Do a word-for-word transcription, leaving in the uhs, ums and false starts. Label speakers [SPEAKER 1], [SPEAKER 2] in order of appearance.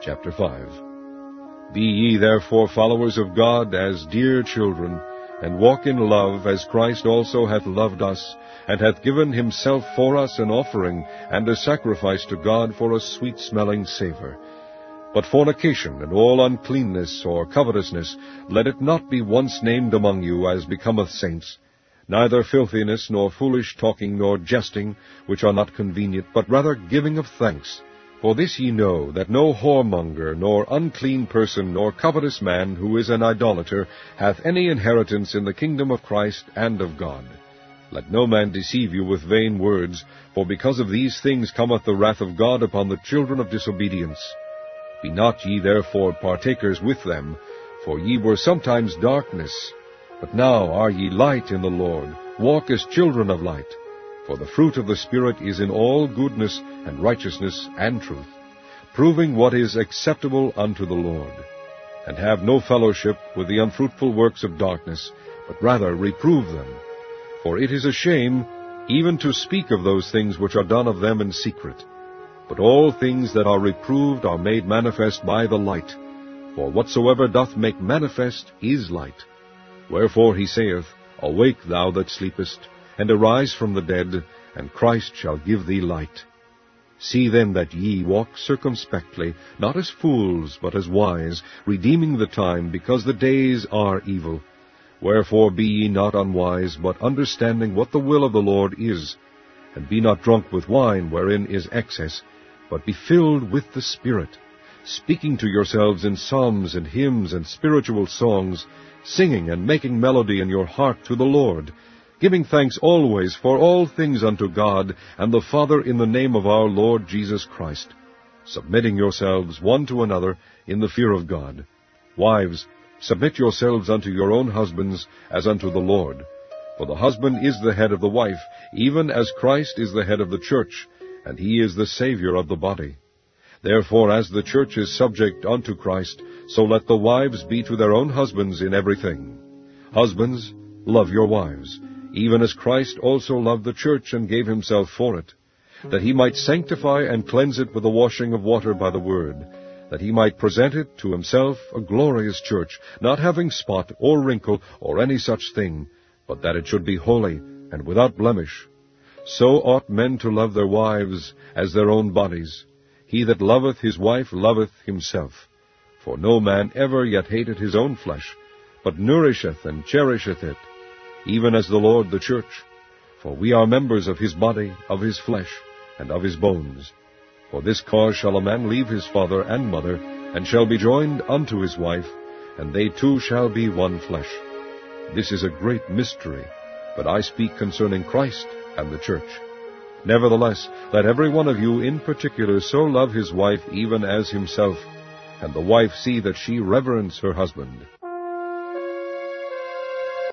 [SPEAKER 1] Chapter five. Be ye therefore followers of God as dear children, and walk in love, as Christ also hath loved us, and hath given himself for us an offering and a sacrifice to God for a sweet-smelling savour. But fornication and all uncleanness or covetousness, let it not be once named among you, as becometh saints, neither filthiness, nor foolish talking, nor jesting, which are not convenient, but rather giving of thanks. For this ye know, that no whoremonger, nor unclean person, nor covetous man, who is an idolater, hath any inheritance in the kingdom of Christ and of God. Let no man deceive you with vain words, for because of these things cometh the wrath of God upon the children of disobedience. Be not ye therefore partakers with them, for ye were sometimes darkness, but now are ye light in the Lord. Walk as children of light. For the fruit of the Spirit is in all goodness and righteousness and truth, proving what is acceptable unto the Lord. And have no fellowship with the unfruitful works of darkness, but rather reprove them. For it is a shame even to speak of those things which are done of them in secret. But all things that are reproved are made manifest by the light. For whatsoever doth make manifest is light. Wherefore he saith, Awake, thou that sleepest, and arise from the dead, and Christ shall give thee light. See then that ye walk circumspectly, not as fools, but as wise, redeeming the time, because the days are evil. Wherefore be ye not unwise, but understanding what the will of the Lord is. And be not drunk with wine, wherein is excess, but be filled with the Spirit, speaking to yourselves in psalms and hymns and spiritual songs, singing and making melody in your heart to the Lord, giving thanks always for all things unto God and the Father in the name of our Lord Jesus Christ, submitting yourselves one to another in the fear of God. Wives, submit yourselves unto your own husbands as unto the Lord. For the husband is the head of the wife, even as Christ is the head of the church, and he is the Saviour of the body. Therefore, as the church is subject unto Christ, so let the wives be to their own husbands in everything. Husbands, love your wives, even as Christ also loved the church and gave himself for it, that he might sanctify and cleanse it with the washing of water by the word, that he might present it to himself a glorious church, not having spot or wrinkle or any such thing, but that it should be holy and without blemish. So ought men to love their wives as their own bodies. He that loveth his wife loveth himself. For no man ever yet hated his own flesh, but nourisheth and cherisheth it, even as the Lord the church. For we are members of his body, of his flesh, and of his bones. For this cause shall a man leave his father and mother, and shall be joined unto his wife, and they two shall be one flesh. This is a great mystery, but I speak concerning Christ and the church. Nevertheless, let every one of you in particular so love his wife even as himself, and the wife see that she reverence her husband.